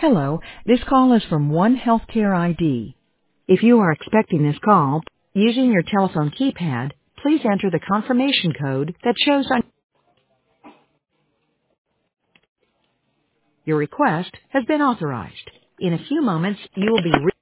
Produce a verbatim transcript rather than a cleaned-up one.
Hello, this call is from One Healthcare I D. If you are expecting this call, using your telephone keypad, please enter the confirmation code that shows on your request has been authorized. In a few moments, you will be re-